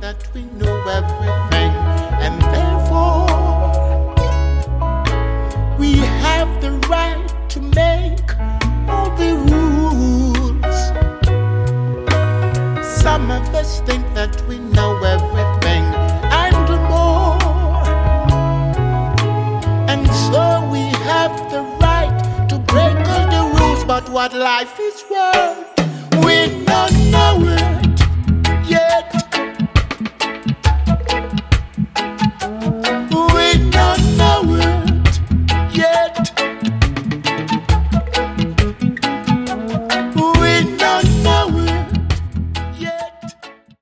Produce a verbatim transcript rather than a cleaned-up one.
that we know everything, and therefore we have the right to make all the rules. Some of us think that we know everything and more, and so we have the right to break all the rules. But what life is worth